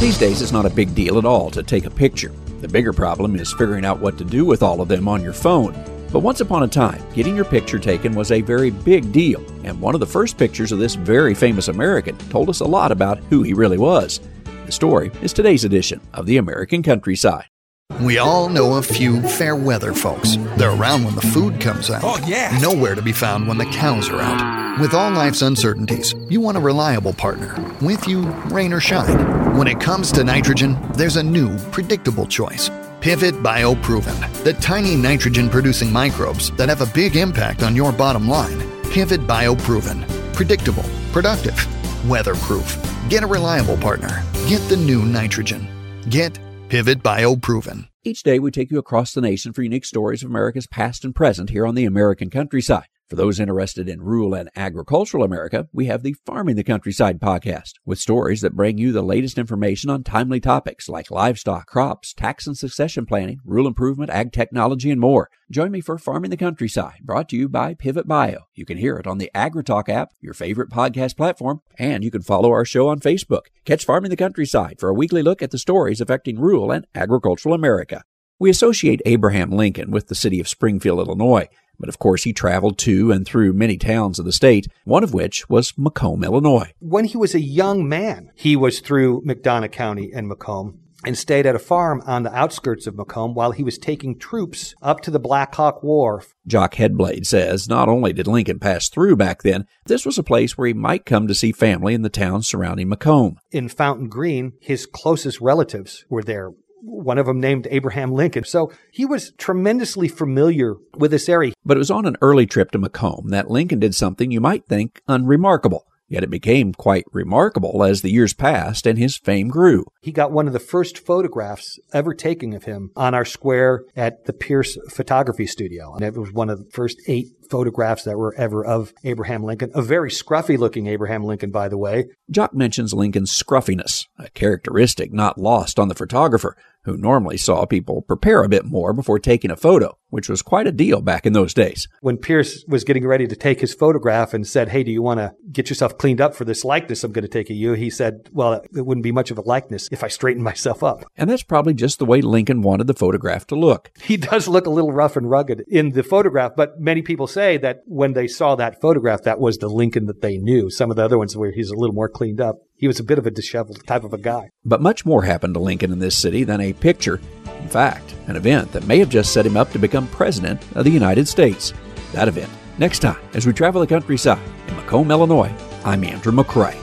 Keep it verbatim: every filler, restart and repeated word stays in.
These days, it's not a big deal at all to take a picture. The bigger problem is figuring out what to do with all of them on your phone. But once upon a time, getting your picture taken was a very big deal, and one of the first pictures of this very famous American told us a lot about who he really was. The story is today's edition of the American Countryside. We all know a few fair weather folks. They're around when the food comes out. Oh, yeah. Nowhere to be found when the cows are out. With all life's uncertainties, you want a reliable partner. With you, rain or shine. When it comes to nitrogen, there's a new, predictable choice. Pivot BioProven, the tiny nitrogen-producing microbes that have a big impact on your bottom line. Pivot BioProven. Predictable, productive, weatherproof. Get a reliable partner. Get the new nitrogen. Get Pivot BioProven. Each day we take you across the nation for unique stories of America's past and present here on the American Countryside. For those interested in rural and agricultural America, we have the Farming the Countryside podcast, with stories that bring you the latest information on timely topics like livestock, crops, tax and succession planning, rural improvement, ag technology, and more. Join me for Farming the Countryside, brought to you by Pivot Bio. You can hear it on the AgriTalk app, your favorite podcast platform, and you can follow our show on Facebook. Catch Farming the Countryside for a weekly look at the stories affecting rural and agricultural America. We associate Abraham Lincoln with the city of Springfield, Illinois. But of course, he traveled to and through many towns of the state, one of which was Macomb, Illinois. When he was a young man, he was through McDonough County and Macomb and stayed at a farm on the outskirts of Macomb while he was taking troops up to the Black Hawk War. Jock Headblade says not only did Lincoln pass through back then, this was a place where he might come to see family in the towns surrounding Macomb. In Fountain Green, his closest relatives were there. One of them named Abraham Lincoln. So he was tremendously familiar with this area. But it was on an early trip to Macomb that Lincoln did something you might think unremarkable. Yet it became quite remarkable as the years passed and his fame grew. He got one of the first photographs ever taken of him on our square at the Pierce Photography Studio. And it was one of the first eight photographs that were ever of Abraham Lincoln. A very scruffy-looking Abraham Lincoln, by the way. Jock mentions Lincoln's scruffiness, a characteristic not lost on the photographer, who normally saw people prepare a bit more before taking a photo, which was quite a deal back in those days. When Pierce was getting ready to take his photograph and said, hey, do you want to get yourself cleaned up for this likeness I'm going to take of you? He said, well, it wouldn't be much of a likeness if I straightened myself up. And that's probably just the way Lincoln wanted the photograph to look. He does look a little rough and rugged in the photograph, but many people say that when they saw that photograph, that was the Lincoln that they knew. Some of the other ones where he's a little more cleaned up. He was a bit of a disheveled type of a guy. But much more happened to Lincoln in this city than a picture. In fact, an event that may have just set him up to become president of the United States. That event, next time, as we travel the countryside in Macomb, Illinois. I'm Andrew McCrae.